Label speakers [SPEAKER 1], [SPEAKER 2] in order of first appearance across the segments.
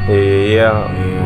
[SPEAKER 1] И я...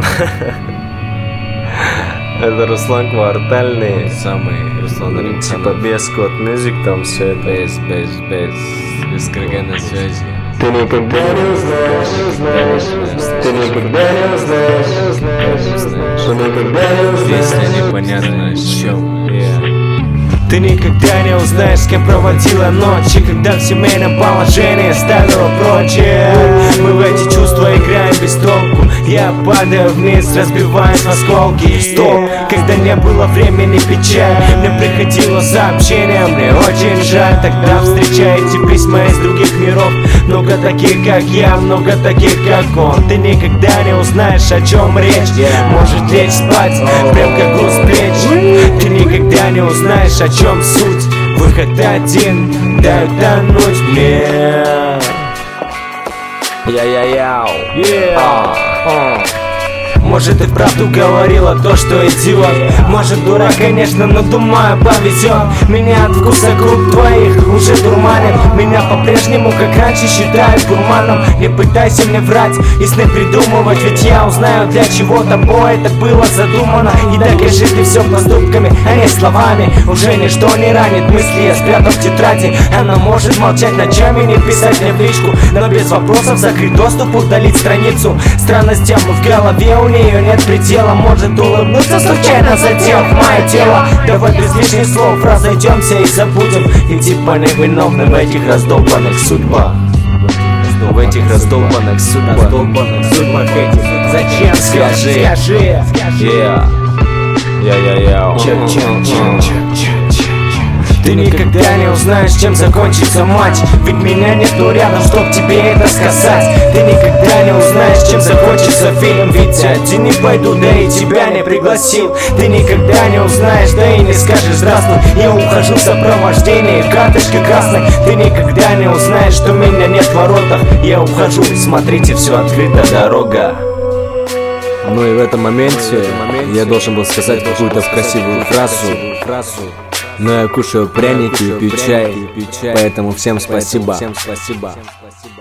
[SPEAKER 1] Это Руслан Квартальный.
[SPEAKER 2] Самый Руслан Олимпиадов.
[SPEAKER 1] Типа без код мюзик там все это.
[SPEAKER 2] Без КГ на связи.
[SPEAKER 1] Ты никогда не узнаешь, ты никогда не узнаешь, ты никогда не узнаешь.
[SPEAKER 2] Песня непонятно с чем.
[SPEAKER 3] Ты никогда не узнаешь, с кем проводила ночи, когда в семейном положении ставила прочее. Мы в эти чувства играем без толку. Я падаю вниз, разбиваюсь в осколки. Стоп, когда не было времени печаль, мне приходило сообщение, мне очень жаль. Тогда встречаете письма из других миров. Много таких, как я, много таких, как он. Ты никогда не узнаешь, о чем речь. Может лечь спать, прям как груз плеч. Ты никогда не узнаешь, о чем суть. Выход один, дай утонуть мне.
[SPEAKER 1] Я-я-яу.
[SPEAKER 3] Может, и вправду говорила то, что идиот. Может, дурак, конечно, но думаю, повезет. Меня от вкуса губ твоих уже дурманит. Меня по-прежнему, как раньше, считают гурманом. Не пытайся мне врать и сны придумывать, ведь я узнаю, для чего тобой это было задумано. И докажи ты все поступками, а не словами. Уже ничто не ранит мысли, я спрятал в тетради. Она может молчать ночами, не писать мне в личку, но без вопросов закрыть доступ, удалить страницу. Странностям в голове у нее нет предела. Может улыбнуться, случайно задев мое тело. Давай без лишних слов разойдемся и забудем. И типа невиновны в этих раздолбанных судьбах. В этих раздолбанных судьбах этих. Зачем? Скажи.
[SPEAKER 1] Я-я-яу.
[SPEAKER 3] Ты никогда не узнаешь, чем закончится матч, ведь меня нету рядом, чтоб тебе это сказать. Ты никогда не узнаешь, чем закончится фильм, ведь один не пойду, да и тебя не пригласил. Ты никогда не узнаешь, да и не скажешь здравствуй. Я ухожу в сопровождении карточки красной. Ты никогда не узнаешь, что меня нет в воротах. Я ухожу, смотрите, все открыта дорога.
[SPEAKER 2] Ну и в этом моменте я должен был сказать какую-то красивую фразу. Но я кушаю пряники и пью чай, поэтому всем спасибо.